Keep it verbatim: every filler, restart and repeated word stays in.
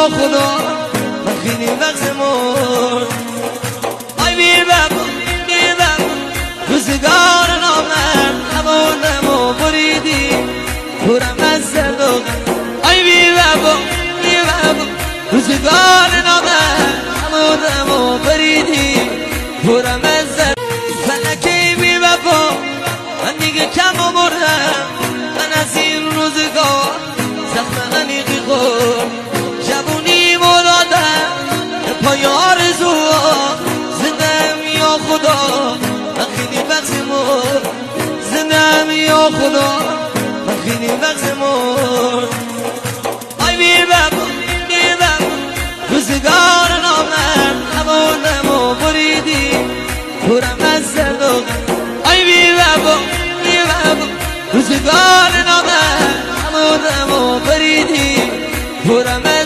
خدا من خیلی وقت مرد آی بی بابا بی بابا روزگار نامرد همونم و بریدی پرم از زردق آی بی بابا بی بابا روزگار نامرد همونم و بریدی پرم از زردق فلکی بی بابا من دیگه کم آوردم من از این روزگار زخم عمیقی خورد جوونی مرادم پای آرزوها زندم یا خدا من خیلی وقت مرد زندم یا خدا من خیلی وقت مرد آی بی بابا بی بابا روزگار نامرد همونم و بریدی پرم از زردق آی بی بابا بی بابا روزگار نامرد همونم و بریدی پرم از